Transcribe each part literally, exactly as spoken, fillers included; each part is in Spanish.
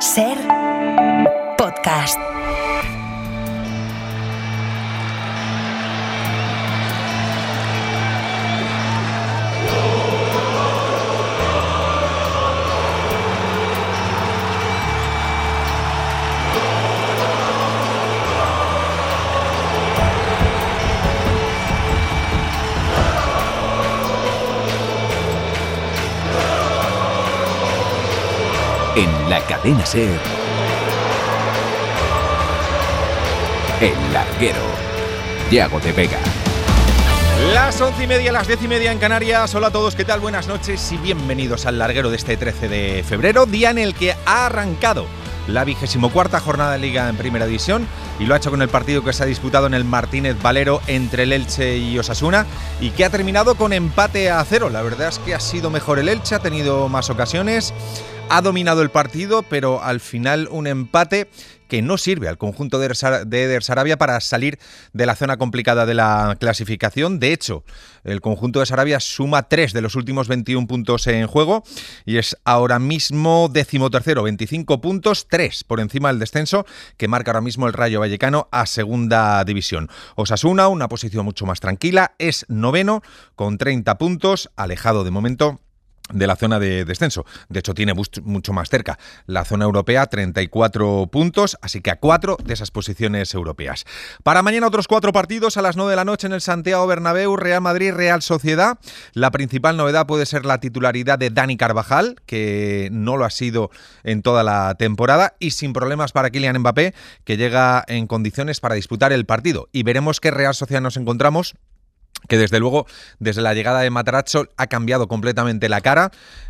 Ser podcast. En la cadena SER, El Larguero, Yago de Vega. Las once y media, las diez y media en Canarias. Hola a todos, ¿qué tal? Buenas noches y bienvenidos al Larguero de este trece de febrero, día en el que ha arrancado la vigésimo cuarta jornada de Liga en Primera División y lo ha hecho con el partido que se ha disputado en el Martínez Valero entre el Elche y Osasuna y que ha terminado con empate a cero. La verdad es que ha sido mejor el Elche, ha tenido más ocasiones, ha dominado el partido, pero al final un empate que no sirve al conjunto de Eder Sarabia para salir de la zona complicada de la clasificación. De hecho, el conjunto de Sarabia suma tres de los últimos veintiún puntos en juego y es ahora mismo decimotercero, veinticinco puntos, tres por encima del descenso que marca ahora mismo el Rayo Vallecano a segunda división. Osasuna, una posición mucho más tranquila, es noveno con treinta puntos, alejado de momento de la zona de descenso. De hecho, tiene mucho más cerca la zona europea, treinta y cuatro puntos, así que a cuatro de esas posiciones europeas. Para mañana otros cuatro partidos a las nueve de la noche en el Santiago Bernabéu, Real Madrid, Real Sociedad. La principal novedad puede ser la titularidad de Dani Carvajal, que no lo ha sido en toda la temporada, y sin problemas para Kylian Mbappé, que llega en condiciones para disputar el partido. Y veremos qué Real Sociedad nos encontramos, que desde luego, desde la llegada de Matarazzo ha cambiado completamente la cara.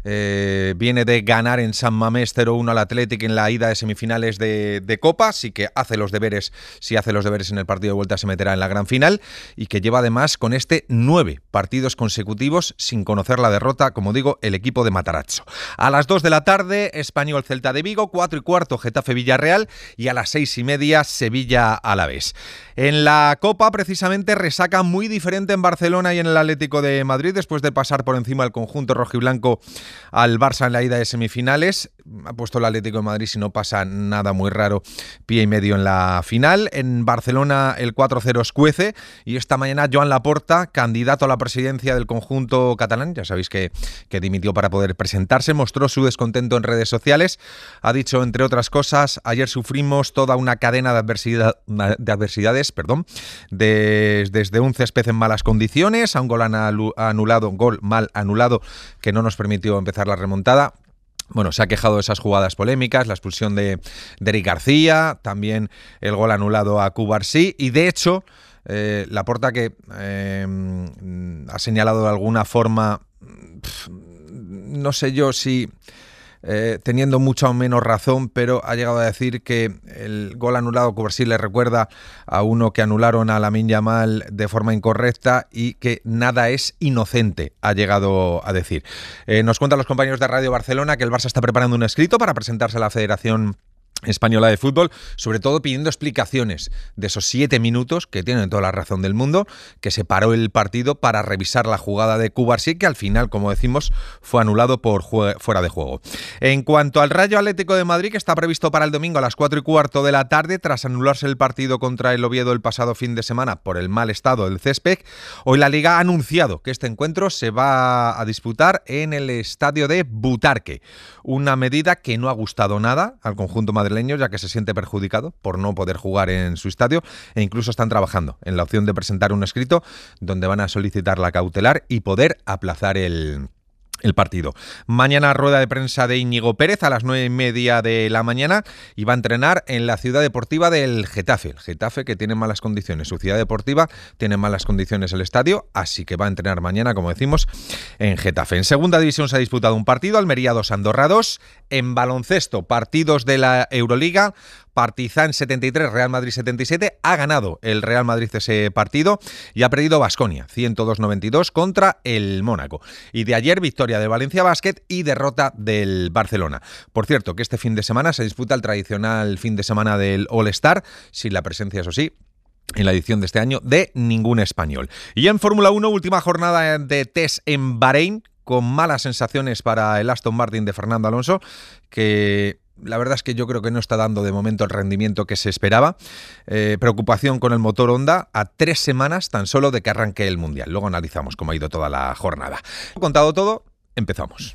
Eh, viene de ganar en San Mamés cero uno al Athletic en la ida de semifinales de, de Copa, así que hace los deberes, si hace los deberes en el partido de vuelta se meterá en la gran final, y que lleva además con este nueve partidos consecutivos sin conocer la derrota, como digo, el equipo de Matarazzo. A las dos de la tarde, Español Celta de Vigo, cuatro y cuarto Getafe Villarreal y a las seis y media Sevilla Alavés. En la Copa, precisamente, resaca muy diferente en Barcelona y en el Atlético de Madrid, después de pasar por encima del conjunto rojiblanco al Barça en la ida de semifinales. Ha puesto el Atlético de Madrid, si no pasa nada muy raro, pie y medio en la final. En Barcelona el cuatro cero escuece y esta mañana Joan Laporta, candidato a la presidencia del conjunto catalán, ya sabéis que, que dimitió para poder presentarse, mostró su descontento en redes sociales. Ha dicho, entre otras cosas, ayer sufrimos toda una cadena de, adversidad, de adversidades, perdón, de, desde un césped en malas condiciones a un gol anulado, gol mal anulado que no nos permitió empezar la remontada. Bueno, se ha quejado de esas jugadas polémicas, la expulsión de, de Eric García, también el gol anulado a Cubarsí y de hecho eh, Laporta, que eh, ha señalado de alguna forma, pff, no sé yo si Eh, teniendo mucha o menos razón, pero ha llegado a decir que el gol anulado a Cubarsí le recuerda a uno que anularon a Lamine Yamal de forma incorrecta y que nada es inocente, ha llegado a decir. Eh, nos cuentan los compañeros de Radio Barcelona que el Barça está preparando un escrito para presentarse a la Federación Española de Fútbol, sobre todo pidiendo explicaciones de esos siete minutos, que tienen toda la razón del mundo, que se paró el partido para revisar la jugada de Cubarsí, que al final, como decimos, fue anulado por jue- fuera de juego. En cuanto al Rayo Atlético de Madrid, que está previsto para el domingo a las cuatro y cuarto de la tarde, tras anularse el partido contra el Oviedo el pasado fin de semana por el mal estado del césped, hoy la Liga ha anunciado que este encuentro se va a disputar en el estadio de Butarque, una medida que no ha gustado nada al conjunto madrileño, ya que se siente perjudicado por no poder jugar en su estadio e incluso están trabajando en la opción de presentar un escrito donde van a solicitar la cautelar y poder aplazar el El partido. Mañana rueda de prensa de Íñigo Pérez a las nueve y media de la mañana y va a entrenar en la ciudad deportiva del Getafe. El Getafe, que tiene malas condiciones. Su ciudad deportiva tiene malas condiciones el estadio, así que va a entrenar mañana, como decimos, en Getafe. En segunda división se ha disputado un partido, Almería dos, Andorra dos. En baloncesto, partidos de la Euroliga. Partizan setenta y tres, Real Madrid setenta y siete. Ha ganado el Real Madrid ese partido y ha perdido Baskonia ciento dos noventa y dos contra el Mónaco. Y de ayer, victoria de Valencia Basket y derrota del Barcelona. Por cierto, que este fin de semana se disputa el tradicional fin de semana del All-Star, sin la presencia, eso sí, en la edición de este año, de ningún español. Y en Fórmula uno, última jornada de test en Bahrein, con malas sensaciones para el Aston Martin de Fernando Alonso, que la verdad es que yo creo que no está dando de momento el rendimiento que se esperaba. Eh, preocupación con el motor Honda a tres semanas tan solo de que arranque el Mundial. Luego analizamos cómo ha ido toda la jornada. Contado todo, empezamos.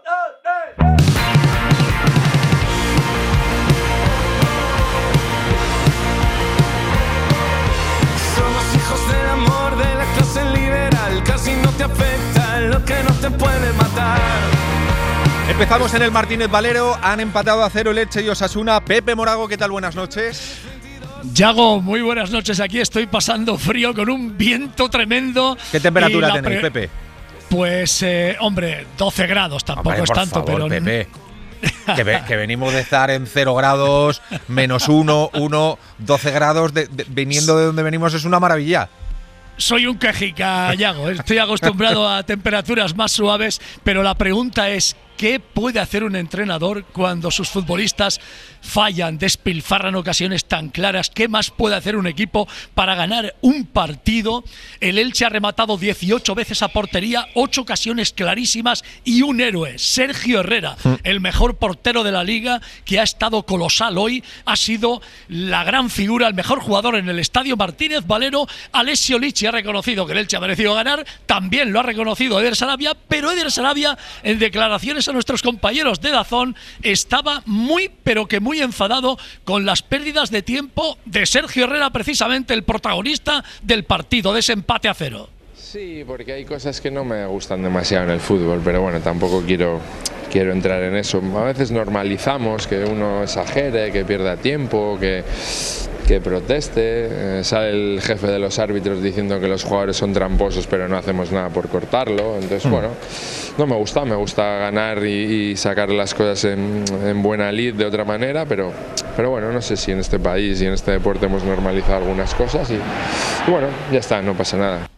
Somos hijos del amor de la clase liberal. Casi no te afecta lo que no te puede matar. Empezamos en el Martínez Valero, han empatado a cero el Elche y Osasuna. Pepe Morago, ¿qué tal? Buenas noches. Yago, muy buenas noches. Aquí estoy pasando frío con un viento tremendo. ¿Qué temperatura tenéis, pre- Pepe? Pues, eh, hombre, doce grados, tampoco hombre, es tanto, favor, pero… Pepe. Que, ve, que venimos de estar en cero grados, menos uno, uno, doce grados, de, de, viniendo de donde venimos es una maravilla. Soy un quejica, Yago. Estoy acostumbrado a temperaturas más suaves, pero la pregunta es… ¿qué puede hacer un entrenador cuando sus futbolistas fallan, despilfarran ocasiones tan claras? ¿Qué más puede hacer un equipo para ganar un partido? El Elche ha rematado dieciocho veces a portería, ocho ocasiones clarísimas y un héroe, Sergio Herrera, el mejor portero de la liga, que ha estado colosal hoy, ha sido la gran figura, el mejor jugador en el Estadio Martínez Valero. Alessio Lichi ha reconocido que el Elche ha merecido ganar, también lo ha reconocido Eder Sarabia, pero Eder Sarabia, en declaraciones a nuestros compañeros de Dazón, estaba muy pero que muy enfadado con las pérdidas de tiempo de Sergio Herrera, precisamente el protagonista del partido, de ese empate a cero. Sí, porque hay cosas que no me gustan demasiado en el fútbol, pero bueno, tampoco quiero quiero entrar en eso. A veces normalizamos que uno exagere, que pierda tiempo, que que proteste, eh, sale el jefe de los árbitros diciendo que los jugadores son tramposos pero no hacemos nada por cortarlo, entonces mm. bueno, no me gusta, me gusta ganar y, y sacar las cosas en, en buena lid de otra manera, pero, pero bueno, no sé si en este país y en este deporte hemos normalizado algunas cosas y, y bueno, ya está, no pasa nada.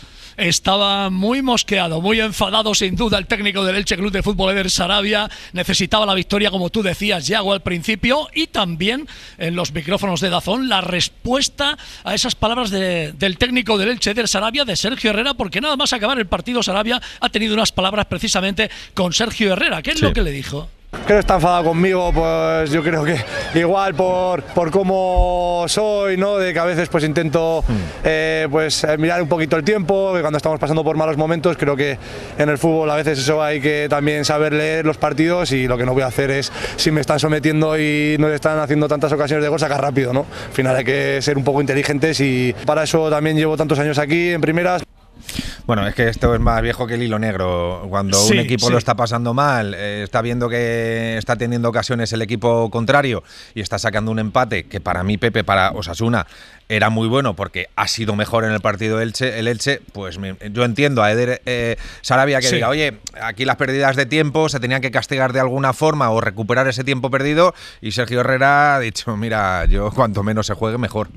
Estaba muy mosqueado, muy enfadado sin duda el técnico del Elche Club de Fútbol, Eder Sarabia. Necesitaba la victoria, como tú decías, Yago, al principio, y también en los micrófonos de Dazón la respuesta a esas palabras de, del técnico del Elche, Eder Sarabia, de Sergio Herrera, porque nada más acabar el partido Sarabia ha tenido unas palabras precisamente con Sergio Herrera. ¿Qué es sí. lo que le dijo? Creo que está enfadado conmigo, pues yo creo que igual por, por cómo soy, ¿no? De que a veces pues intento mm. eh, pues mirar un poquito el tiempo, que cuando estamos pasando por malos momentos, creo que en el fútbol a veces eso hay que también saber leer los partidos, y lo que no voy a hacer es, si me están sometiendo y no están haciendo tantas ocasiones de gol, sacar rápido, ¿no? Al final hay que ser un poco inteligentes, y para eso también llevo tantos años aquí en primeras. Bueno, es que esto es más viejo que el hilo negro. Cuando sí, un equipo sí. lo está pasando mal, eh, está viendo que está teniendo ocasiones el equipo contrario y está sacando un empate, que para mí, Pepe, para Osasuna era muy bueno porque ha sido mejor en el partido Elche, el Elche, pues me, yo entiendo a Eder eh, Sarabia que sí. diga, oye, aquí las pérdidas de tiempo se tenían que castigar de alguna forma o recuperar ese tiempo perdido, y Sergio Herrera ha dicho, mira, yo cuanto menos se juegue mejor.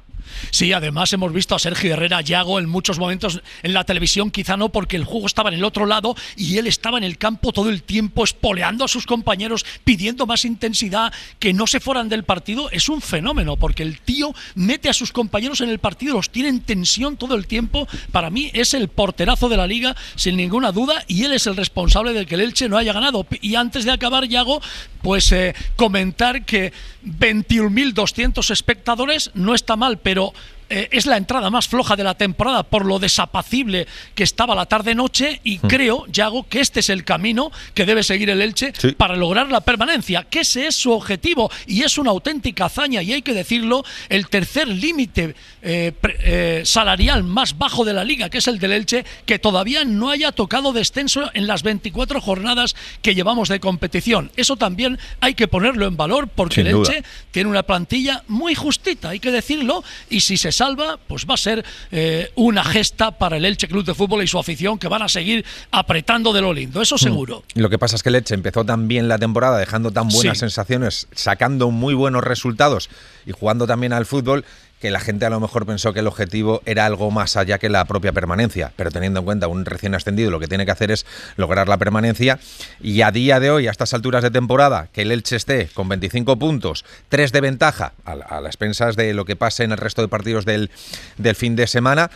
Sí, además hemos visto a Sergio Herrera, Yago, en muchos momentos en la televisión, quizá no porque el juego estaba en el otro lado y él estaba en el campo todo el tiempo espoleando a sus compañeros, pidiendo más intensidad, que no se fueran del partido. Es un fenómeno porque el tío mete a sus compañeros en el partido, los tiene en tensión todo el tiempo. Para mí es el porterazo de la liga, sin ninguna duda, y él es el responsable de que el Elche no haya ganado. Y antes de acabar, Yago, pues eh, comentar que veintiún mil doscientos espectadores no está mal, pero Eh, es la entrada más floja de la temporada por lo desapacible que estaba la tarde-noche, y mm. creo, Yago, que este es el camino que debe seguir el Elche sí. para lograr la permanencia, que ese es su objetivo, y es una auténtica hazaña, y hay que decirlo, el tercer límite eh, eh, salarial más bajo de la liga, que es el del Elche, que todavía no haya tocado descenso en las veinticuatro jornadas que llevamos de competición. Eso también hay que ponerlo en valor, porque Sin el Elche duda. tiene una plantilla muy justita, hay que decirlo, y si se salva, pues va a ser eh, una gesta para el Elche Club de Fútbol y su afición, que van a seguir apretando de lo lindo, eso seguro. Mm. Lo que pasa es que el Elche empezó tan bien la temporada, dejando tan buenas sí. sensaciones, sacando muy buenos resultados y jugando también al fútbol, que la gente a lo mejor pensó que el objetivo era algo más allá que la propia permanencia, pero teniendo en cuenta un recién ascendido, lo que tiene que hacer es lograr la permanencia, y a día de hoy, a estas alturas de temporada, que el Elche esté con veinticinco puntos, tres de ventaja, a, a las expensas de lo que pase en el resto de partidos del, del fin de semana,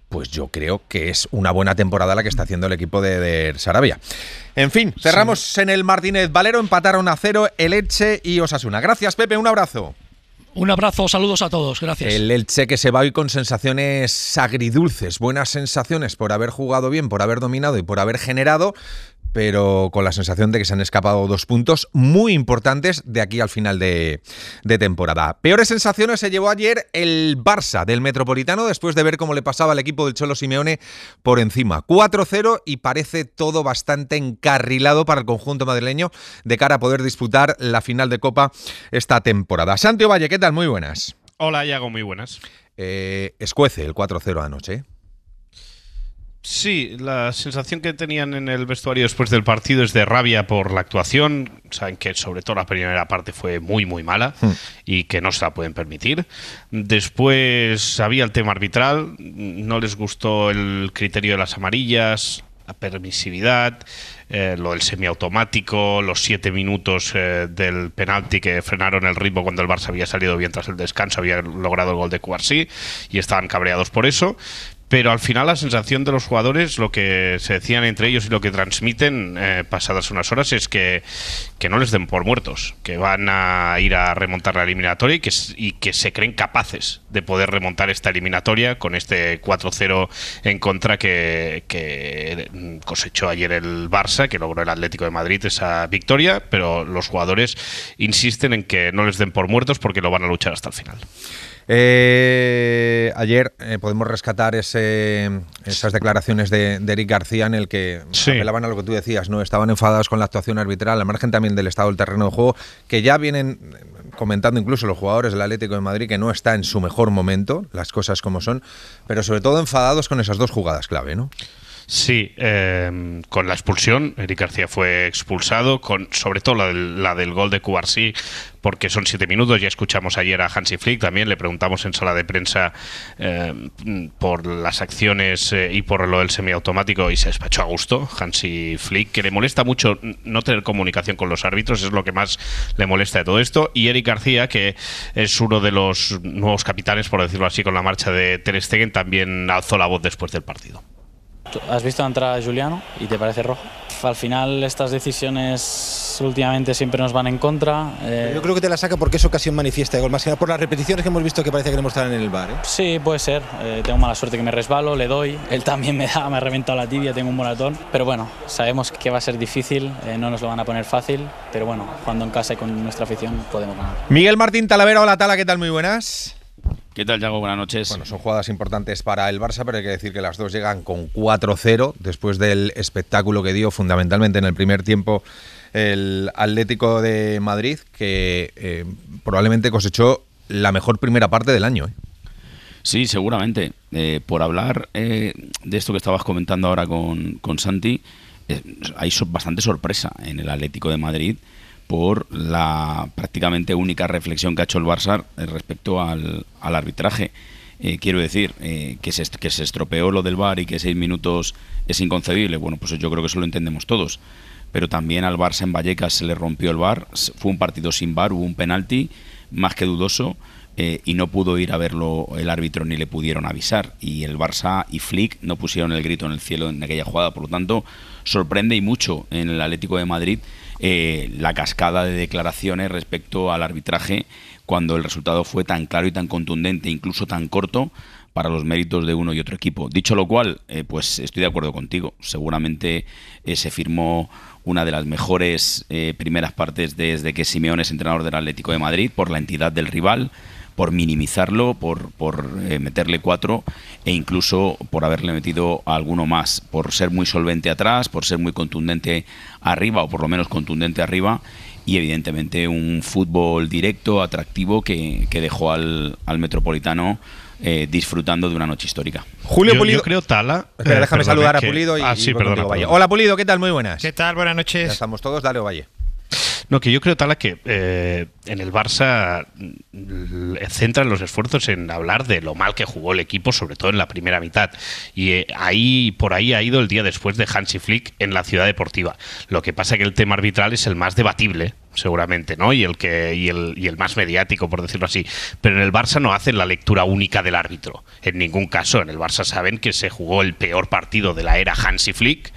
pues yo creo que es una buena temporada la que está haciendo el equipo de, de Sarabia. En fin, cerramos sí. en el Martínez Valero, empataron a cero el Elche y Osasuna. Gracias, Pepe, un abrazo. Un abrazo, saludos a todos, gracias. El Elche que se va hoy con sensaciones agridulces, buenas sensaciones por haber jugado bien, por haber dominado y por haber generado, pero con la sensación de que se han escapado dos puntos muy importantes de aquí al final de, de temporada. Peores sensaciones se llevó ayer el Barça del Metropolitano después de ver cómo le pasaba al equipo del Cholo Simeone por encima. cuatro cero y parece todo bastante encarrilado para el conjunto madrileño de cara a poder disputar la final de Copa esta temporada. Santi Ovalle, ¿qué tal? Muy buenas. Hola, Iago, muy buenas. Eh, escuece el cuatro cero anoche. Sí, la sensación que tenían en el vestuario después del partido es de rabia por la actuación. Saben que sobre todo la primera parte fue muy muy mala hmm. y que no se la pueden permitir. Después había el tema arbitral, no les gustó el criterio de las amarillas, la permisividad, eh, lo del semiautomático, los siete minutos eh, del penalti que frenaron el ritmo cuando el Barça había salido bien tras el descanso, había logrado el gol de Cubarsí y estaban cabreados por eso. Pero al final la sensación de los jugadores, lo que se decían entre ellos y lo que transmiten eh, pasadas unas horas es que, que no les den por muertos, que van a ir a remontar la eliminatoria y que, y que se creen capaces de poder remontar esta eliminatoria con este cuatro cero en contra que, que cosechó ayer el Barça, que logró el Atlético de Madrid esa victoria, pero los jugadores insisten en que no les den por muertos porque lo van a luchar hasta el final. Eh, ayer eh, podemos rescatar ese, esas declaraciones de, de Eric García en el que sí. apelaban a lo que tú decías, ¿no? Estaban enfadados con la actuación arbitral, al margen también del estado del terreno de juego, que ya vienen comentando incluso los jugadores del Atlético de Madrid que no está en su mejor momento, las cosas como son, pero sobre todo enfadados con esas dos jugadas clave, ¿no? Sí, eh, con la expulsión, Eric García fue expulsado, con sobre todo la del, la del gol de Cubarsí, porque son siete minutos. Ya escuchamos ayer a Hansi Flick, también le preguntamos en sala de prensa eh, por las acciones eh, y por lo del semiautomático y se despachó a gusto Hansi Flick, que le molesta mucho no tener comunicación con los árbitros, es lo que más le molesta de todo esto. Y Eric García, que es uno de los nuevos capitanes, por decirlo así, con la marcha de Ter Stegen, también alzó la voz después del partido. ¿Has visto entrar a Juliano y te parece rojo? Al final estas decisiones últimamente siempre nos van en contra. Eh... Yo creo que te la saca porque es ocasión manifiesta de gol, más que nada por las repeticiones que hemos visto que parece que le mostraron en el V A R, ¿eh? Sí, puede ser. Eh, tengo mala suerte que me resbalo, le doy. Él también me da, me ha reventado la tibia, tengo un moratón. Pero bueno, sabemos que va a ser difícil, eh, no nos lo van a poner fácil, pero bueno, jugando en casa y con nuestra afición podemos ganar. Miguel Martín Talavera, hola Tala, ¿qué tal? Muy buenas. ¿Qué tal, Yago? Buenas noches. Bueno, son jugadas importantes para el Barça, pero hay que decir que las dos llegan con cuatro cero después del espectáculo que dio fundamentalmente en el primer tiempo el Atlético de Madrid, que eh, probablemente cosechó la mejor primera parte del año, ¿eh? Sí, seguramente. Eh, por hablar eh, de esto que estabas comentando ahora con, con Santi, eh, hay so- bastante sorpresa en el Atlético de Madrid por la prácticamente única reflexión que ha hecho el Barça respecto al, al arbitraje. Eh, quiero decir, eh, que, se, que se estropeó lo del V A R y que seis minutos es inconcebible. Bueno, pues yo creo que eso lo entendemos todos. Pero también al Barça en Vallecas se le rompió el V A R. Fue un partido sin V A R, hubo un penalti más que dudoso eh, y no pudo ir a verlo el árbitro ni le pudieron avisar. Y el Barça y Flick no pusieron el grito en el cielo en aquella jugada. Por lo tanto, sorprende y mucho en el Atlético de Madrid Eh, la cascada de declaraciones respecto al arbitraje cuando el resultado fue tan claro y tan contundente, incluso tan corto, para los méritos de uno y otro equipo. Dicho lo cual, eh, pues estoy de acuerdo contigo. Seguramente eh, se firmó una de las mejores eh, primeras partes desde que Simeone es entrenador del Atlético de Madrid, por la entidad del rival, por minimizarlo, por, por eh, meterle cuatro e incluso por haberle metido a alguno más, por ser muy solvente atrás, por ser muy contundente arriba, o por lo menos contundente arriba, y evidentemente un fútbol directo, atractivo, que, que dejó al, al Metropolitano eh, disfrutando de una noche histórica. Julio yo, Pulido. Yo creo, Tala. Espera, eh, déjame saludar a que... Pulido y, ah, sí, y perdona, contigo, perdona. Hola Pulido, ¿qué tal? Muy buenas. ¿Qué tal? Buenas noches. Ya estamos todos, dale, Ovalle. No, que yo creo, Tala, que eh, en el Barça centran los esfuerzos en hablar de lo mal que jugó el equipo, sobre todo en la primera mitad. Y eh, ahí por ahí ha ido el día después de Hansi Flick en la Ciudad Deportiva. Lo que pasa es que el tema arbitral es el más debatible, seguramente, ¿no? Y el que y el, y el más mediático, por decirlo así. Pero en el Barça no hacen la lectura única del árbitro. En ningún caso. En el Barça saben que se jugó el peor partido de la era Hansi Flick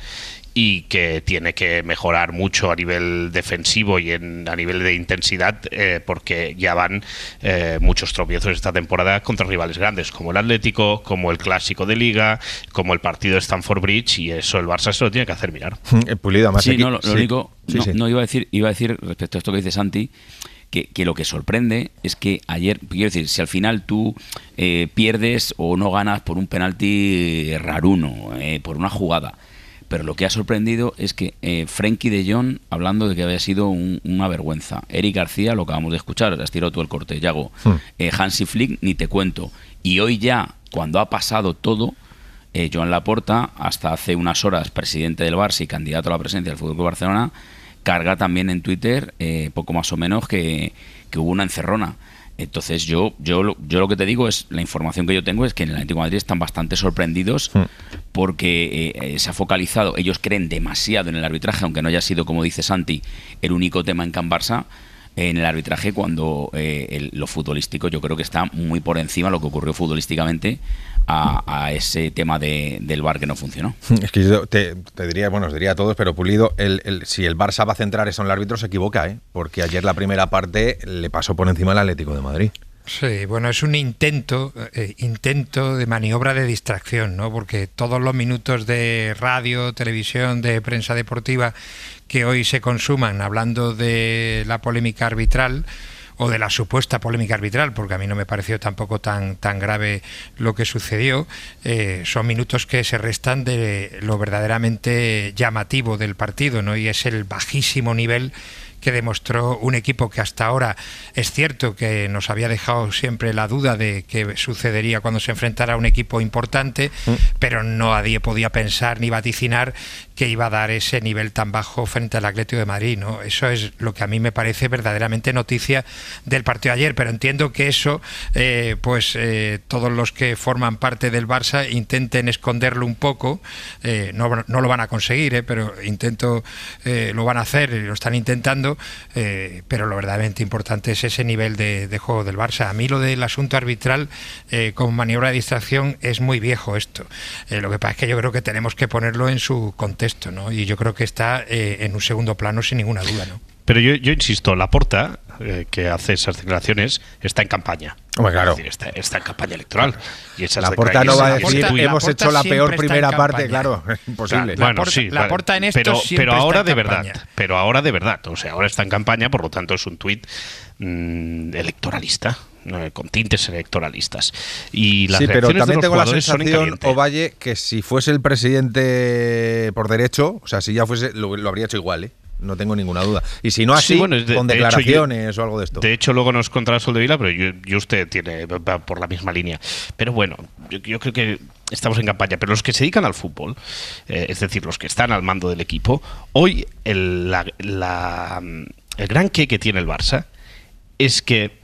y que tiene que mejorar mucho a nivel defensivo y en, a nivel de intensidad, eh, porque ya van eh, muchos tropiezos esta temporada contra rivales grandes, como el Atlético, como el Clásico de Liga, como el partido de Stamford Bridge, y eso el Barça se lo tiene que hacer mirar. Pulido, más sí, aquí. no, lo, lo sí. único, Sí, no, sí. no iba a decir, iba a decir respecto a esto que dice Santi, que, que lo que sorprende es que ayer, quiero decir, si al final tú eh, pierdes o no ganas por un penalti raruno, eh, por una jugada, pero lo que ha sorprendido es que eh, Frenkie de Jong, hablando de que había sido un, una vergüenza. Eric García, lo acabamos de escuchar, has tirado tú el corte, Yago. Hmm. Eh, Hansi Flick, ni te cuento. Y hoy ya, cuando ha pasado todo, eh, Joan Laporta, hasta hace unas horas presidente del Barça y candidato a la presidencia del Fútbol Club Barcelona, carga también en Twitter, eh, poco más o menos, que, que hubo una encerrona. Entonces yo, yo, yo lo que te digo es, la información que yo tengo es que en el Atlético de Madrid están bastante sorprendidos mm. porque eh, se ha focalizado, ellos creen demasiado en el arbitraje, aunque no haya sido, como dice Santi, el único tema en Can Barça, en el arbitraje, cuando eh, el, lo futbolístico yo creo que está muy por encima lo que ocurrió futbolísticamente a, a ese tema de, del V A R que no funcionó. Es que yo te, te diría, bueno, os diría a todos, pero Pulido, el, el, si el Barça va a centrar eso en el árbitro se equivoca, ¿eh? Porque ayer la primera parte le pasó por encima al Atlético de Madrid. Sí, bueno, es un intento, eh, intento de maniobra de distracción, ¿no? Porque todos los minutos de radio, televisión, de prensa deportiva que hoy se consuman hablando de la polémica arbitral o de la supuesta polémica arbitral, porque a mí no me pareció tampoco tan, tan grave lo que sucedió, eh, son minutos que se restan de lo verdaderamente llamativo del partido, ¿no? Y es el bajísimo nivel que demostró un equipo que hasta ahora es cierto que nos había dejado siempre la duda de qué sucedería cuando se enfrentara a un equipo importante, mm. pero nadie podía pensar ni vaticinar que iba a dar ese nivel tan bajo frente al Atlético de Madrid, ¿no? Eso es lo que a mí me parece verdaderamente noticia del partido de ayer, pero entiendo que eso, eh, pues eh, todos los que forman parte del Barça intenten esconderlo un poco, eh, no, no lo van a conseguir, eh, pero intento, eh, lo van a hacer, lo están intentando. Eh, pero lo verdaderamente importante es ese nivel de, de juego del Barça. A mí lo del asunto arbitral eh, como maniobra de distracción es muy viejo esto. Eh, lo que pasa es que yo creo que tenemos que ponerlo en su contexto, ¿no? Y yo creo que está eh, en un segundo plano sin ninguna duda, ¿no? Pero yo, yo insisto, Laporta, eh, que hace esas declaraciones, está en campaña. Hombre, claro. Es decir, está, está en campaña electoral. Y esas Laporta no va a decir, Laporta, hemos Laporta hecho la peor primera parte, campaña. claro, imposible. Claro, bueno, Laporta, sí, Laporta en esto pero, siempre pero ahora está de en verdad, campaña. pero ahora de verdad, o sea, ahora está en campaña, por lo tanto es un tuit mmm, electoralista, ¿no? Con tintes electoralistas. Y las sí, pero reacciones también de los tengo la jugadores son en sensación, caliente. Ovalle, que si fuese el presidente por derecho, o sea, si ya fuese, lo, lo habría hecho igual, ¿eh? No tengo ninguna duda. Y si no así, sí, bueno, de, con de declaraciones hecho, yo, o algo de esto. De hecho, luego nos contará Soldevila, pero yo, yo usted tiene va por la misma línea. Pero bueno, yo, yo creo que estamos en campaña. Pero los que se dedican al fútbol, eh, es decir, los que están al mando del equipo, hoy el, la, la, el gran qué que tiene el Barça es que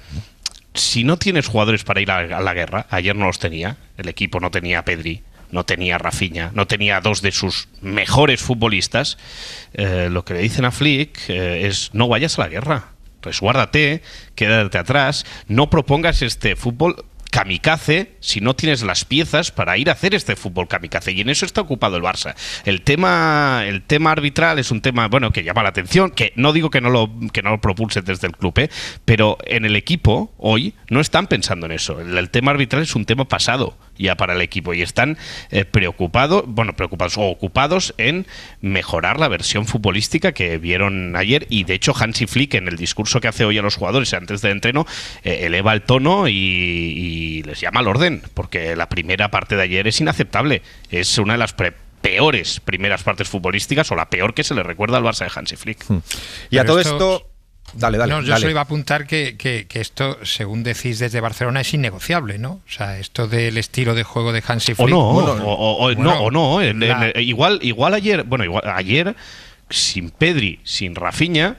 si no tienes jugadores para ir a, a la guerra, ayer no los tenía, el equipo no tenía a Pedri, no tenía a Rafinha, no tenía a dos de sus mejores futbolistas, eh, lo que le dicen a Flick eh, es no vayas a la guerra, resguárdate, quédate atrás, no propongas este fútbol kamikaze si no tienes las piezas para ir a hacer este fútbol kamikaze, y en eso está ocupado el Barça. El tema el tema arbitral es un tema, bueno, que llama la atención, que no digo que no lo que no lo propulse desde el club, ¿eh? Pero en el equipo hoy no están pensando en eso. El, el tema arbitral es un tema pasado ya para el equipo y están eh, preocupados, bueno, preocupados o ocupados en mejorar la versión futbolística que vieron ayer, y de hecho Hansi Flick en el discurso que hace hoy a los jugadores antes del entreno eh, eleva el tono y, y y les llama al orden, porque la primera parte de ayer es inaceptable. Es una de las pre peores primeras partes futbolísticas, o la peor que se le recuerda al Barça de Hansi Flick. Hmm. Y a todo esto, esto... Dale, dale. No, yo dale. solo iba a apuntar que, que, que esto, según decís desde Barcelona, es innegociable, ¿no? O sea, esto del estilo de juego de Hansi Flick... O no, bueno, o, o, o, bueno, no, o no. En, la... en, igual, igual ayer, bueno, igual ayer, sin Pedri, sin Rafinha,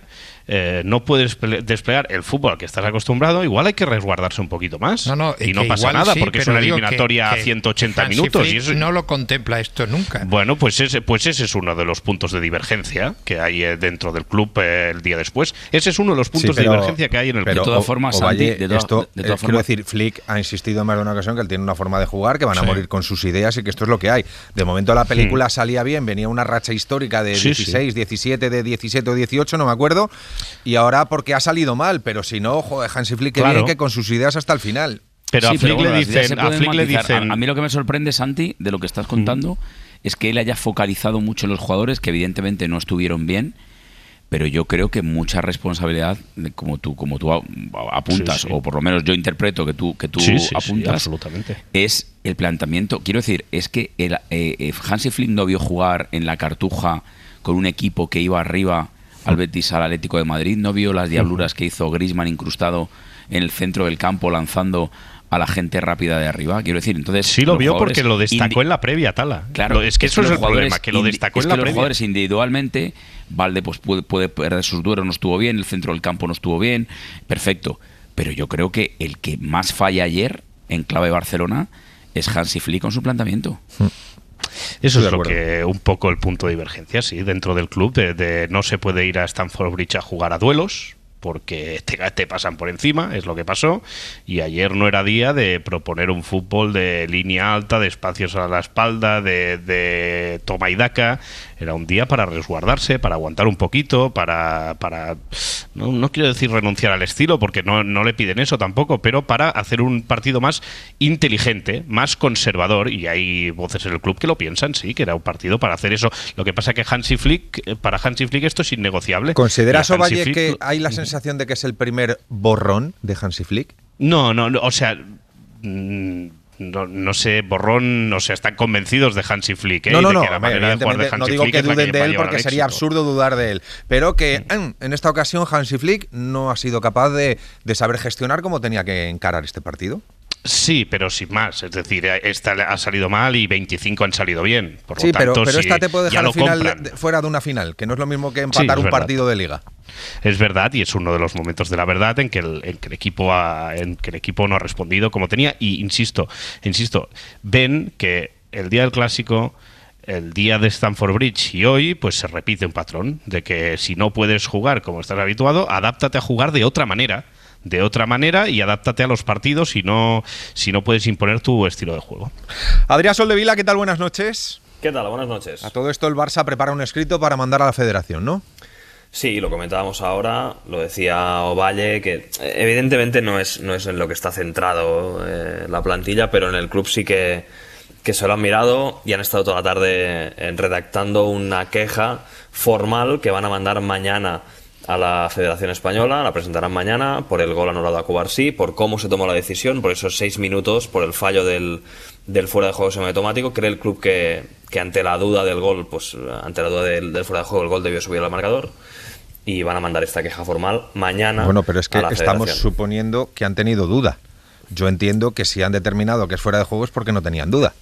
eh, no puedes desplegar el fútbol al que estás acostumbrado, igual hay que resguardarse un poquito más. No, no, y no pasa nada, sí, porque es una eliminatoria que, que a ciento ochenta Hansi minutos. Flick Y eso no lo contempla esto nunca. Bueno, pues ese, pues ese es uno de los puntos de divergencia que hay eh, dentro del club eh, el día después. Ese es uno de los puntos sí, pero, de divergencia que hay en el pero, club. De todas formas, Santi, Ovalle, de todas, esto, de todas eh, quiero formas, decir, Flick ha insistido en más de una ocasión que él tiene una forma de jugar, que van a Sí. morir con sus ideas y que esto es lo que hay. De momento la película Hmm. salía bien, venía una racha histórica de Sí, dieciséis, sí. diecisiete, de diecisiete o dieciocho, no me acuerdo, y ahora porque ha salido mal, pero si no, joder, Hansi Flick que Claro. viene que con sus ideas hasta el final. Pero sí, a Flick bueno, le las ideas dicen, se a pueden Flick le matizar. dicen, A, a mí lo que me sorprende, Santi, de lo que estás contando, es que él haya focalizado mucho en los jugadores que evidentemente no estuvieron bien, pero yo creo que mucha responsabilidad, como tú, como tú a- apuntas, Sí, sí. o por lo menos yo interpreto que tú, que tú Sí, sí, sí, apuntas, absolutamente. es el planteamiento. Quiero decir, es que el, eh, eh, Hansi Flick no vio jugar en la Cartuja con un equipo que iba arriba al Betis, al Atlético de Madrid, no vio las diabluras que hizo Griezmann incrustado en el centro del campo lanzando a la gente rápida de arriba. Quiero decir, entonces sí lo los vio jugadores porque lo destacó indi- en la previa, Tala. Claro, Lo- es que eso es los el problema, jugadores que lo indi- destacó es en que la los previa. jugadores individualmente, Valde pues puede, puede perder sus duelos, no estuvo bien, el centro del campo no estuvo bien, perfecto. Pero yo creo que el que más falla ayer en clave Barcelona es Hansi Flick con su planteamiento. Eso Estoy es de lo acuerdo. que un poco el punto de divergencia, sí, dentro del club, de, de no se puede ir a Stamford Bridge a jugar a duelos porque te, te pasan por encima, es lo que pasó, y ayer no era día de proponer un fútbol de línea alta, de espacios a la espalda, de, de toma y daca. Era un día para resguardarse, para aguantar un poquito, para, para no, no quiero decir renunciar al estilo, porque no, no le piden eso tampoco, pero para hacer un partido más inteligente, más conservador, y hay voces en el club que lo piensan, sí, que era un partido para hacer eso. Lo que pasa que Hansi Flick, eh, para Hansi Flick esto es innegociable. ¿Consideras, Y a Hansi Ovalle, Flick que lo- hay la sensación de que es el primer borrón de Hansi Flick? No, no, no, o sea, mm, no, no sé, borrón, o sea, están convencidos de Hansi Flick, ¿eh? No, Y no, de no, que la hombre, manera de jugar de evidentemente no Hansi digo Flick que es la duden que de va a él llevar porque al sería éxito. absurdo dudar de él, pero que mm, en esta ocasión Hansi Flick no ha sido capaz de, de saber gestionar cómo tenía que encarar este partido. Sí, pero sin más. Es decir, esta ha salido mal y veinticinco han salido bien. Por lo Sí, pero, tanto, pero si esta te puede ya dejar lo al final compran. de- fuera de una final, que no es lo mismo que Sí, empatar es un verdad. partido de liga. Es verdad, y es uno de los momentos de la verdad en que el, en que el equipo ha, en que el equipo no ha respondido como tenía. Y insisto, insisto, ven que el día del clásico, el día de Stamford Bridge y hoy, pues se repite un patrón de que si no puedes jugar como estás habituado, adáptate a jugar de otra manera. de otra manera y adáptate a los partidos si no, si no puedes imponer tu estilo de juego. Adrián Soldevila, ¿qué tal? Buenas noches. ¿Qué tal? Buenas noches. A todo esto el Barça prepara un escrito para mandar a la federación, ¿no? Sí, lo comentábamos ahora, lo decía Ovalle, que eh, evidentemente no es, no es en lo que está centrado eh, la plantilla, pero en el club sí que, que se lo han mirado y han estado toda la tarde eh, redactando una queja formal que van a mandar mañana a la Federación Española, la presentarán mañana por el gol anulado a Cubarsí, por cómo se tomó la decisión, por esos seis minutos, por el fallo del, del fuera de juego semiautomático. Cree el club que, que ante la duda del gol, pues ante la duda del, del fuera de juego, el gol debió subir al marcador y van a mandar esta queja formal mañana. Bueno, pero es que a la estamos Federación. suponiendo que han tenido duda. Yo entiendo que si han determinado que es fuera de juego es porque no tenían duda.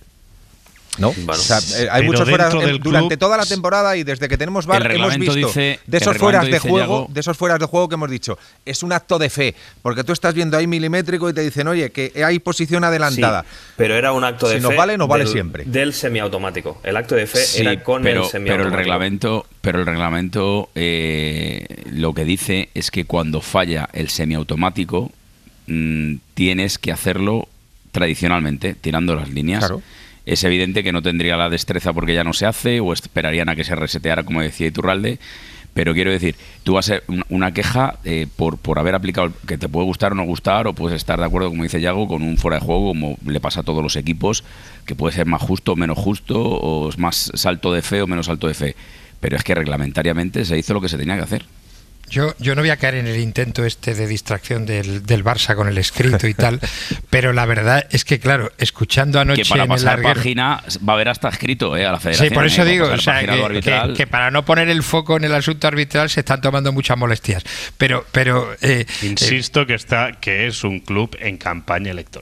¿No? Bueno, o sea, eh, hay pero muchos fuera dentro eh, del durante club- toda la temporada y desde que tenemos V A R El hemos reglamento visto dice- de el esos fueras reglamento de dice, juego, Yago- de esos fueras de juego que hemos dicho, es un acto de fe, porque tú estás viendo ahí milimétrico y te dicen, "Oye, que hay posición adelantada." Sí, pero era un acto de Si fe. nos vale, nos vale del, siempre. Del semiautomático. El acto de fe Sí, era con pero, el semiautomático. pero el reglamento, pero el reglamento eh, lo que dice es que cuando falla el semiautomático mm, tienes que hacerlo tradicionalmente, tirando las líneas. Claro. Es evidente que no tendría la destreza porque ya no se hace, o esperarían a que se reseteara, como decía Iturralde. Pero quiero decir, tú vas a ser un- una queja eh, por, por haber aplicado, que te puede gustar o no gustar, o puedes estar de acuerdo, como dice Yago, con un fuera de juego, como le pasa a todos los equipos, que puede ser más justo o menos justo, o es más salto de fe o menos salto de fe. Pero es que reglamentariamente se hizo lo que se tenía que hacer. Yo, yo no voy a caer en el intento este de distracción del, del Barça con el escrito y tal, pero la verdad es que, claro, escuchando anoche Que para en el pasar larguero... página va a haber hasta escrito eh, a la federación. Sí, por eso eh, para digo, pasar o sea, página lo que, arbitral. que- que para no poner el foco en el asunto arbitral se están tomando muchas molestias. Pero, pero eh, Insisto que está que es un club en campaña electoral.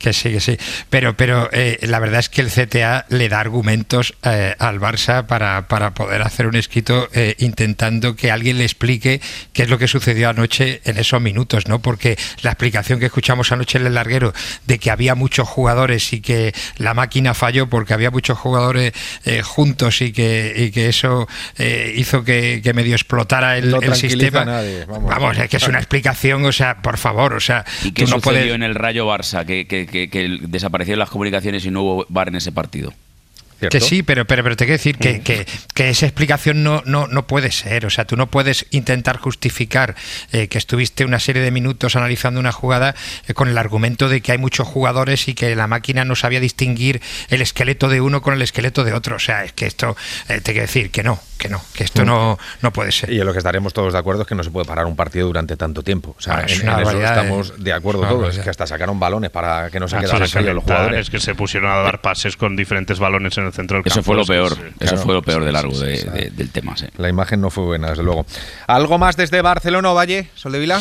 Que sí, que sí. Pero, pero eh, la verdad es que el C T A le da argumentos eh, al Barça para, para poder hacer un escrito eh, intentando que alguien le explique qué es lo que sucedió anoche en esos minutos, ¿no? Porque la explicación que escuchamos anoche en el larguero de que había muchos jugadores y que la máquina falló porque había muchos jugadores eh, juntos y que, y que eso eh, hizo que, que medio explotara el, no el sistema. A nadie. Vamos, vamos, es que es una explicación, o sea, por favor, o sea, ¿y qué tú no sucedió puedes... en el Rayo Barça? Que, que, que, que desaparecieron las comunicaciones y no hubo V A R en ese partido. Que sí, pero, pero, pero te quiero decir que, que, que esa explicación no, no, no puede ser. O sea, tú no puedes intentar justificar eh, que estuviste una serie de minutos analizando una jugada eh, con el argumento de que hay muchos jugadores y que la máquina no sabía distinguir el esqueleto de uno con el esqueleto de otro. O sea, es que esto, eh, te quiero decir que no, que no, que esto no, no puede ser. Y en lo que estaremos todos de acuerdo es que no se puede parar un partido durante tanto tiempo. O sea, ah, en, en eso estamos de acuerdo todos. Es que hasta sacaron balones para que no se ah, quedaran sí, fríos los jugadores. Es que se pusieron a dar pases con diferentes balones en el centro del campo. Eso fue lo peor, sí, eso claro, fue lo peor sí, de largo sí, de, sí, de, del tema. Sí. La imagen no fue buena, desde luego. ¿Algo más desde Barcelona o Valle, Soldevila?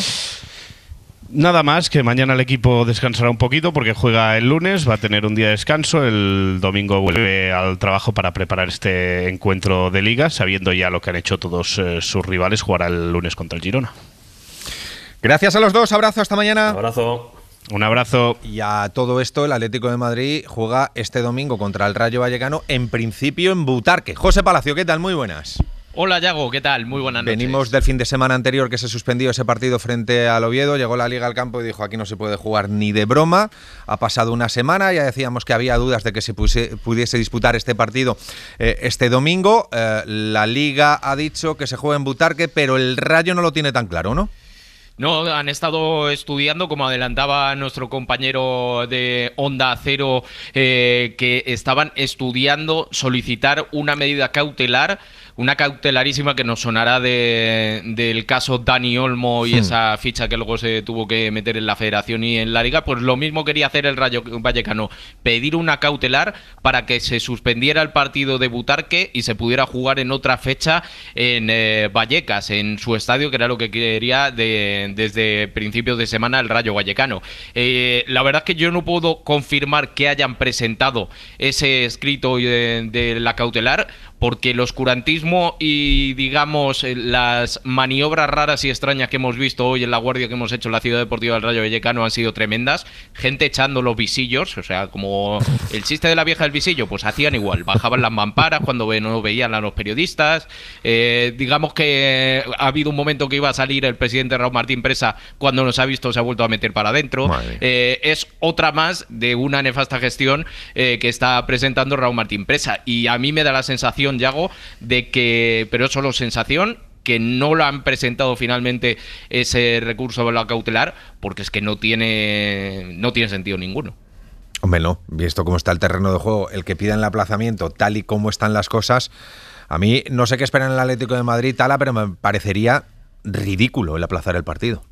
Nada más, que mañana el equipo descansará un poquito porque juega el lunes, va a tener un día de descanso, el domingo vuelve al trabajo para preparar este encuentro de liga, sabiendo ya lo que han hecho todos eh, sus rivales, jugará el lunes contra el Girona. Gracias a los dos, abrazo, hasta mañana. Un abrazo. Un abrazo. Y a todo esto, el Atlético de Madrid juega este domingo contra el Rayo Vallecano, en principio en Butarque. José Palacio, ¿qué tal? Muy buenas. Hola, Yago, ¿qué tal? Muy buenas noches. Venimos del fin de semana anterior que se suspendió ese partido frente al Oviedo, llegó la Liga al campo y dijo aquí no se puede jugar ni de broma. Ha pasado una semana, ya decíamos que había dudas de que se puse, pudiese disputar este partido eh, este domingo. Eh, la Liga ha dicho que se juega en Butarque, pero el Rayo no lo tiene tan claro, ¿no? No, han estado estudiando, como adelantaba nuestro compañero de Onda Cero, eh, que estaban estudiando solicitar una medida cautelar, una cautelarísima que nos sonará de, del caso Dani Olmo y hmm. esa ficha que luego se tuvo que meter en la Federación y en la Liga. Pues lo mismo quería hacer el Rayo Vallecano, pedir una cautelar para que se suspendiera el partido de Butarque y se pudiera jugar en otra fecha en eh, Vallecas, en su estadio, que era lo que quería de, desde principios de semana el Rayo Vallecano. Eh, la verdad es que yo no puedo confirmar que hayan presentado ese escrito de, de la cautelar, porque el oscurantismo y, digamos, las maniobras raras y extrañas que hemos visto hoy en la guardia que hemos hecho en la Ciudad Deportiva del Rayo Vallecano han sido tremendas. Gente echando los visillos, o sea, como el chiste de la vieja del visillo, pues hacían igual. Bajaban las mamparas cuando no veían a los periodistas. Eh, digamos que ha habido un momento que iba a salir el presidente Raúl Martín Presa, cuando nos ha visto se ha vuelto a meter para adentro. Eh, es otra más de una nefasta gestión eh, que está presentando Raúl Martín Presa. Y a mí me da la sensación, Yago, de que, pero es solo sensación, que no lo han presentado finalmente ese recurso de la cautelar, porque es que no tiene no tiene sentido ninguno. Hombre, no, visto cómo está el terreno de juego, el que pida el aplazamiento, tal y como están las cosas, a mí no sé qué esperan en el Atlético de Madrid, Tala, pero me parecería ridículo el aplazar el partido.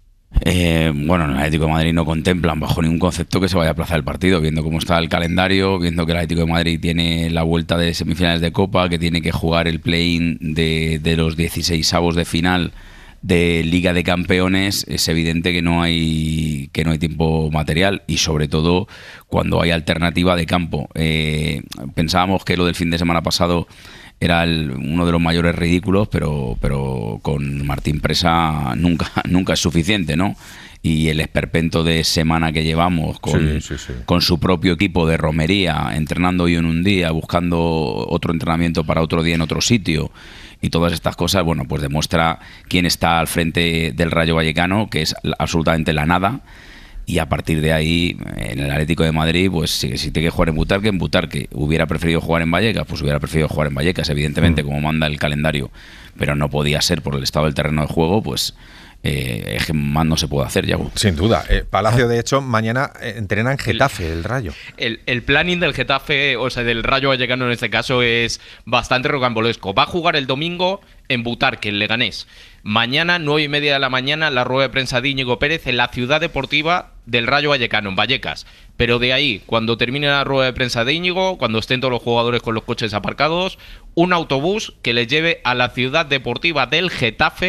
Eh, bueno, en el Atlético de Madrid no contemplan bajo ningún concepto que se vaya a aplazar el partido, viendo cómo está el calendario, viendo que el Atlético de Madrid tiene la vuelta de semifinales de Copa, que tiene que jugar el play-in de, de los dieciseisavos de final de Liga de Campeones. Es evidente que no hay que no hay tiempo material, y sobre todo cuando hay alternativa de campo. Eh, pensábamos que lo del fin de semana pasado era el, uno de los mayores ridículos, pero pero con Martín Presa nunca nunca es suficiente, ¿no? Y el esperpento de semana que llevamos con, sí, sí, sí. con su propio equipo de romería, entrenando hoy en un día, buscando otro entrenamiento para otro día en otro sitio, y todas estas cosas, bueno, pues demuestra quién está al frente del Rayo Vallecano, que es absolutamente la nada. Y a partir de ahí, en el Atlético de Madrid, pues si, si tiene que jugar en Butarque, en Butarque. Hubiera preferido jugar en Vallecas, pues hubiera preferido jugar en Vallecas, evidentemente, mm. como manda el calendario. Pero no podía ser por el estado del terreno de juego, pues eh, es que más no se puede hacer, ya. Sin duda. Eh, Palacio, de hecho, mañana eh, entrena en Getafe, el, el Rayo. El, el planning del Getafe, o sea, del Rayo Vallecano en este caso, es bastante rocambolesco. Va a jugar el domingo en Butarque, en Leganés. Mañana, nueve y media de la mañana, la rueda de prensa de Íñigo Pérez en la Ciudad Deportiva del Rayo Vallecano, en Vallecas. Pero de ahí, cuando termine la rueda de prensa de Íñigo, cuando estén todos los jugadores con los coches aparcados, un autobús que les lleve a la Ciudad Deportiva del Getafe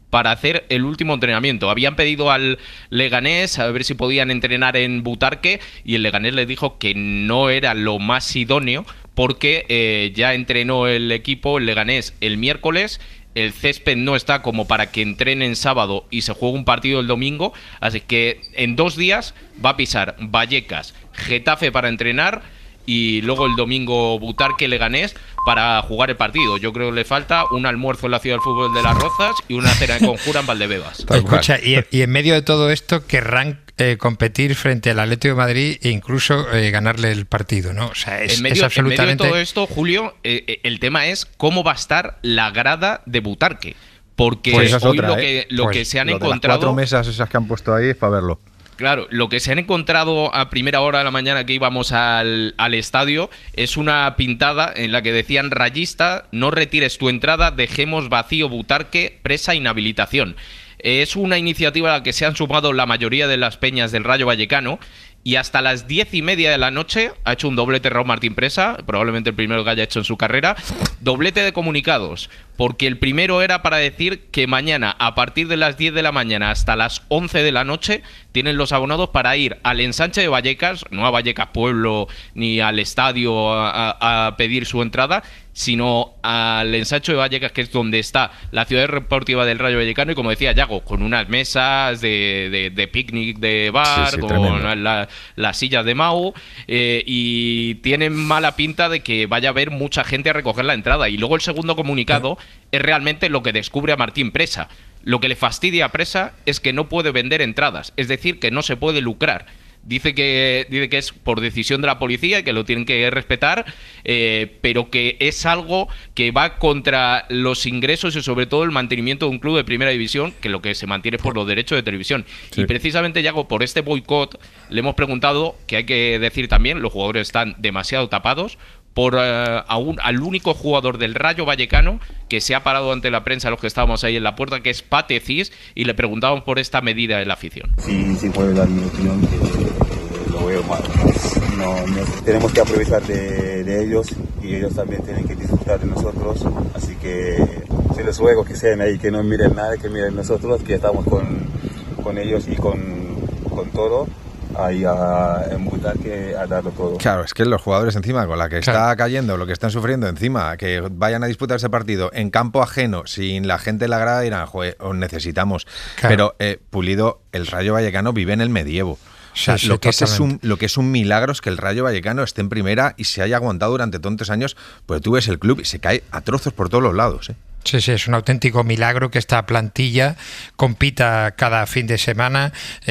para hacer el último entrenamiento. Habían pedido al Leganés a ver si podían entrenar en Butarque y el Leganés les dijo que no era lo más idóneo porque eh, ya entrenó el equipo, el Leganés, el miércoles. El césped no está como para que entrenen sábado y se juegue un partido el domingo, así que en dos días va a pisar Vallecas, Getafe para entrenar y luego el domingo Butarque, Leganés para jugar el partido. Yo creo que le falta un almuerzo en la Ciudad del Fútbol de Las Rozas y una cena de conjura en Valdebebas. Escucha, y, y en medio de todo esto querrán eh, competir frente al Atlético de Madrid e incluso eh, ganarle el partido, ¿no? O sea, es, en, medio, es absolutamente... en medio de todo esto, Julio, eh, el tema es cómo va a estar la grada de Butarque. Porque pues esa es hoy otra, lo, ¿eh? que, lo pues que se han lo de encontrado... Las cuatro mesas esas que han puesto ahí es para verlo. Claro, lo que se han encontrado a primera hora de la mañana que íbamos al, al estadio es una pintada en la que decían: rayista, no retires tu entrada, dejemos vacío Butarque, presa inhabilitación. Es una iniciativa a la que se han sumado la mayoría de las peñas del Rayo Vallecano y hasta las diez y media de la noche ha hecho un doblete Raúl Martín Presa, probablemente el primero que haya hecho en su carrera, doblete de comunicados, porque el primero era para decir que mañana a partir de las diez de la mañana hasta las once de la noche tienen los abonados para ir al ensanche de Vallecas, no a Vallecas Pueblo ni al estadio a, a, a pedir su entrada, sino al ensanche de Vallecas, que es donde está la ciudad deportiva del Rayo Vallecano, y como decía Yago, con unas mesas de, de, de picnic de bar, sí, sí, con la, las sillas de Mau, eh, y tienen mala pinta de que vaya a haber mucha gente a recoger la entrada. Y luego el segundo comunicado es realmente lo que descubre a Martín Presa. Lo que le fastidia a Presa es que no puede vender entradas, es decir, que no se puede lucrar. Dice que, dice que es por decisión de la policía y que lo tienen que respetar, eh, pero que es algo que va contra los ingresos y sobre todo el mantenimiento de un club de primera división, que lo que se mantiene es por los derechos de televisión. Sí. Y precisamente, Yago, por este boicot le hemos preguntado, que hay que decir también, los jugadores están demasiado tapados, por uh, a un, al único jugador del Rayo Vallecano que se ha parado ante la prensa, los que estábamos ahí en la puerta, que es Pate Cis, y le preguntábamos por esta medida de la afición. Sí, sí puedo dar mi opinión, que eh, lo veo mal. No, no, tenemos que aprovechar de, de ellos y ellos también tienen que disfrutar de nosotros, así que se les ruego que sean ahí, que no miren nada, que miren nosotros, que estamos con, con ellos y con, con todo. Ahí a embutar que a darlo todo. Claro, es que los jugadores encima, con la que claro. está cayendo, lo que están sufriendo encima, que vayan a disputar ese partido en campo ajeno, sin la gente en la grada, dirán, joder, os necesitamos. Claro. Pero eh, Pulido, el Rayo Vallecano vive en el medievo. O sea, sí, sí, lo, que es es un, lo que es un milagro es que el Rayo Vallecano esté en primera y se haya aguantado durante tantos años, pues tú ves el club y se cae a trozos por todos los lados, ¿eh? Sí, sí, es un auténtico milagro que esta plantilla compita cada fin de semana,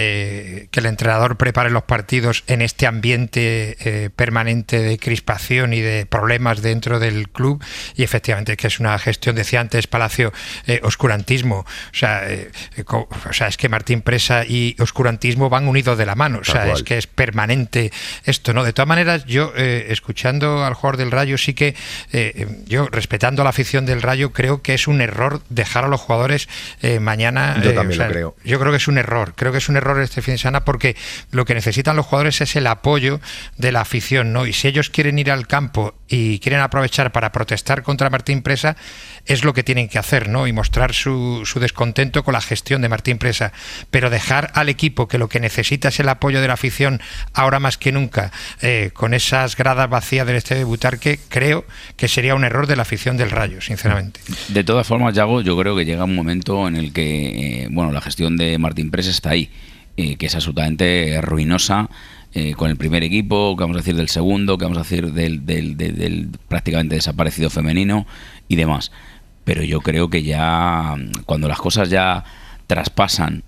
eh, que el entrenador prepare los partidos en este ambiente eh, permanente de crispación y de problemas dentro del club, y efectivamente que es una gestión, decía antes Palacio, eh, oscurantismo. O sea, eh, co- o sea, es que Martín Presa y oscurantismo van unidos de la mano. O sea, es que es permanente esto, ¿no? De todas maneras, yo eh, escuchando al jugador del Rayo, sí que eh, yo, respetando a la afición del Rayo, creo que es un error dejar a los jugadores eh, mañana. Yo eh, también o sea, lo creo. Yo creo que es un error. Creo que es un error este fin de semana porque lo que necesitan los jugadores es el apoyo de la afición, ¿no? Y si ellos quieren ir al campo y quieren aprovechar para protestar contra Martín Presa, es lo que tienen que hacer, ¿no? Y mostrar su, su descontento con la gestión de Martín Presa. Pero dejar al equipo que lo que necesita es el apoyo de la afición ahora más que nunca, eh, con esas gradas vacías del estadio de Butarque, creo que sería un error de la afición del Rayo, sinceramente. De todas formas, Yago, yo creo que llega un momento en el que, eh, bueno, la gestión de Martín Presa está ahí, eh, que es absolutamente ruinosa, eh, con el primer equipo, que vamos a decir del segundo, que vamos a decir del, del, del, del prácticamente desaparecido femenino y demás. Pero yo creo que ya, cuando las cosas ya traspasan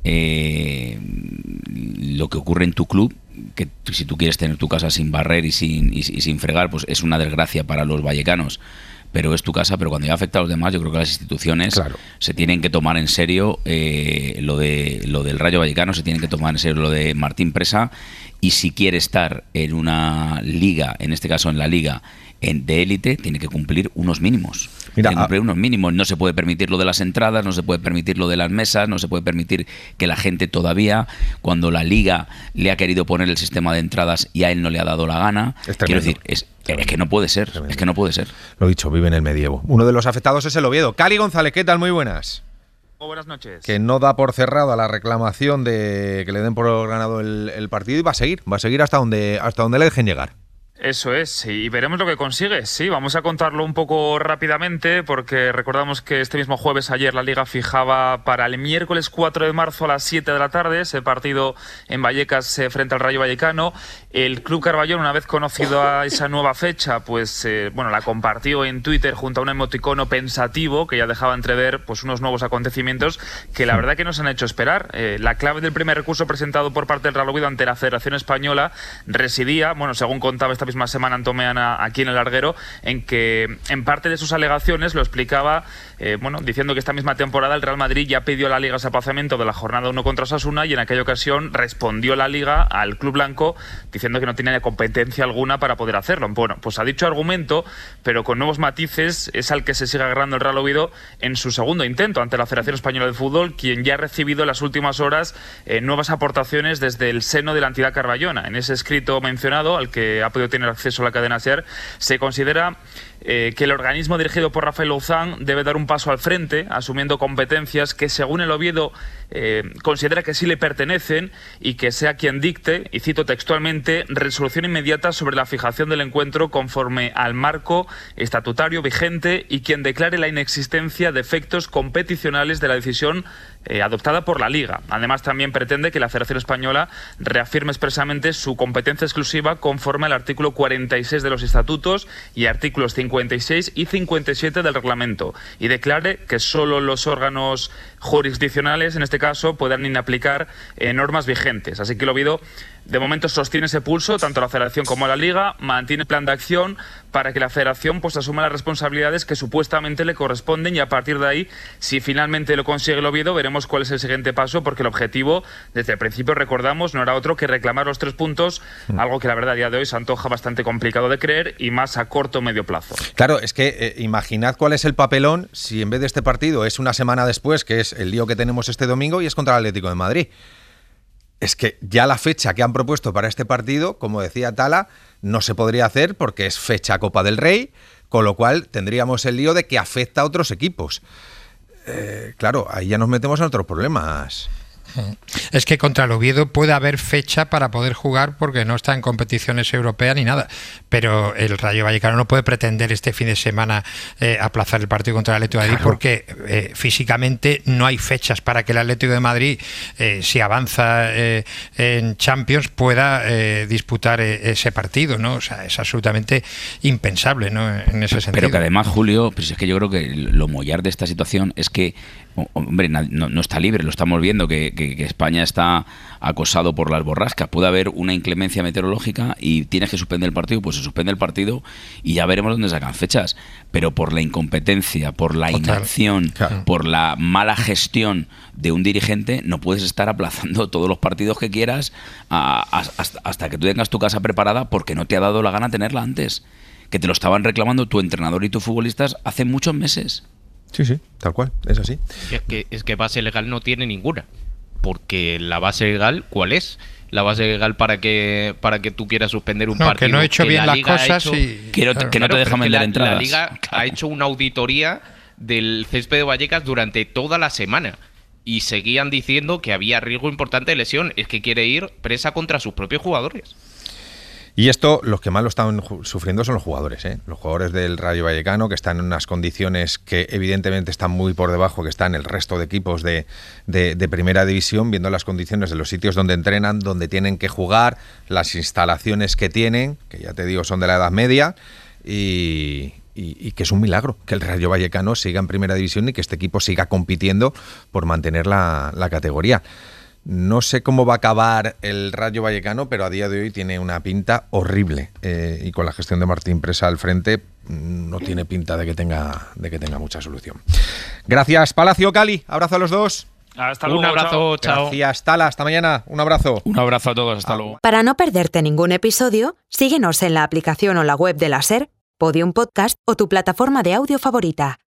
eh, lo que ocurre en tu club, que si tú quieres tener tu casa sin barrer y sin, y, y sin fregar, pues es una desgracia para los vallecanos, pero es tu casa. Pero cuando ya afecta a los demás, yo creo que las instituciones claro. se tienen que tomar en serio eh, lo de lo del Rayo Vallecano, se tienen que tomar en serio lo de Martín Presa, y si quiere estar en una liga, en este caso en la liga en, de élite, tiene que cumplir unos mínimos. Mira, tiene que cumplir unos mínimos. No se puede permitir lo de las entradas, no se puede permitir lo de las mesas, no se puede permitir que la gente todavía, cuando la liga le ha querido poner el sistema de entradas y a él no le ha dado la gana, quiero decir, es, es que no puede ser, tremendo. es que no puede ser. Lo dicho, vive en el medievo. Uno de los afectados es el Oviedo. Cali González, ¿qué tal? Muy buenas. Buenas noches. Que no da por cerrada la reclamación de que le den por ganado el, el partido y va a seguir, va a seguir hasta donde, hasta donde le dejen llegar. Eso es, y veremos lo que consigue. Sí, vamos a contarlo un poco rápidamente porque recordamos que este mismo jueves, ayer, la Liga fijaba para el miércoles cuatro de marzo a las siete de la tarde ese partido en Vallecas eh, frente al Rayo Vallecano. El Club Carballón, una vez conocido a esa nueva fecha, pues eh, bueno, la compartió en Twitter junto a un emoticono pensativo que ya dejaba entrever pues unos nuevos acontecimientos que la verdad que nos han hecho esperar. Eh, la clave del primer recurso presentado por parte del Real Oviedo ante la Federación Española residía, bueno, según contaba esta misma semana Antomeana aquí en el Larguero, en que en parte de sus alegaciones lo explicaba, eh, bueno, diciendo que esta misma temporada el Real Madrid ya pidió a la Liga ese aplazamiento de la jornada uno contra Osasuna y en aquella ocasión respondió la Liga al Club Blanco diciendo que no tenía competencia alguna para poder hacerlo. Bueno, pues a dicho argumento, pero con nuevos matices, es al que se sigue agarrando el Real Oviedo en su segundo intento ante la Federación Española de Fútbol, quien ya ha recibido en las últimas horas eh, nuevas aportaciones desde el seno de la entidad carballona. En ese escrito mencionado, al que ha podido tener acceso a la cadena SER, se considera eh, que el organismo dirigido por Rafael Louzán debe dar un paso al frente, asumiendo competencias que según el Oviedo eh, considera que sí le pertenecen y que sea quien dicte, y cito textualmente, resolución inmediata sobre la fijación del encuentro conforme al marco estatutario vigente y quien declare la inexistencia de efectos competicionales de la decisión eh, adoptada por la Liga. Además, también pretende que la Federación Española reafirme expresamente su competencia exclusiva conforme al artículo cuarenta y seis de los estatutos y artículos cincuenta y seis y cincuenta y siete del reglamento y declare que solo los órganos jurisdiccionales, en este caso, puedan aplicar eh, normas vigentes. Así que el Oviedo de momento sostiene ese pulso, tanto la Federación como la Liga, mantiene plan de acción para que la Federación pues asuma las responsabilidades que supuestamente le corresponden y a partir de ahí, si finalmente lo consigue el Oviedo, veremos cuál es el siguiente paso, porque el objetivo, desde el principio recordamos, no era otro que reclamar los tres puntos, mm. algo que la verdad a día de hoy se antoja bastante complicado de creer y más a corto o medio plazo. Claro, es que eh, imaginad cuál es el papelón si en vez de este partido es una semana después, que es el lío que tenemos este domingo y es contra el Atlético de Madrid. Es que ya la fecha que han propuesto para este partido, como decía Tala, no se podría hacer porque es fecha Copa del Rey, con lo cual tendríamos el lío de que afecta a otros equipos. Eh, claro, ahí ya nos metemos en otros problemas. Es que contra el Oviedo puede haber fecha para poder jugar porque no está en competiciones europeas ni nada, pero el Rayo Vallecano no puede pretender este fin de semana eh, aplazar el partido contra el Atlético de Madrid, claro, porque eh, físicamente no hay fechas para que el Atlético de Madrid, eh, si avanza eh, en Champions, pueda eh, disputar eh, ese partido, ¿no? O sea, es absolutamente impensable, ¿no? En ese sentido. Pero que además, Julio, pues es que yo creo que lo mollar de esta situación es que, hombre, no, no está libre, lo estamos viendo, que, que, que España está acosado por las borrascas. Puede haber una inclemencia meteorológica y tienes que suspender el partido, pues se suspende el partido y ya veremos dónde sacan fechas. Pero por la incompetencia, por la Total. inacción, claro. por la mala gestión de un dirigente, no puedes estar aplazando todos los partidos que quieras a, a, hasta, hasta que tú tengas tu casa preparada porque no te ha dado la gana tenerla antes. Que te lo estaban reclamando tu entrenador y tus futbolistas hace muchos meses. Sí, sí, tal cual, es así. Es que, es que base legal no tiene ninguna. Porque la base legal, ¿cuál es? La base legal para que para que tú quieras suspender un no, partido. Que no he hecho que bien las cosas hecho, y... Que no, claro, que no te dejan vender la, entradas. La Liga claro. ha hecho una auditoría del césped de Vallecas durante toda la semana. Y seguían diciendo que había riesgo importante de lesión. Es que quiere ir presa contra sus propios jugadores. Y esto, los que más lo están sufriendo son los jugadores, ¿eh? Los jugadores del Rayo Vallecano, que están en unas condiciones que evidentemente están muy por debajo que están el resto de equipos de, de, de primera división, viendo las condiciones de los sitios donde entrenan, donde tienen que jugar, las instalaciones que tienen, que ya te digo son de la Edad Media, y, y, y que es un milagro que el Rayo Vallecano siga en primera división y que este equipo siga compitiendo por mantener la, la categoría. No sé cómo va a acabar el Rayo Vallecano, pero a día de hoy tiene una pinta horrible. Eh, y con la gestión de Martín Presa al frente, no tiene pinta de que tenga, de que tenga mucha solución. Gracias, Palacio, Cali. Abrazo a los dos. Hasta luego. Un abrazo, chao. Gracias, Tala. Hasta mañana. Un abrazo. Un abrazo a todos. Hasta luego. Para no perderte ningún episodio, síguenos en la aplicación o la web de la SER, Podium Podcast o tu plataforma de audio favorita.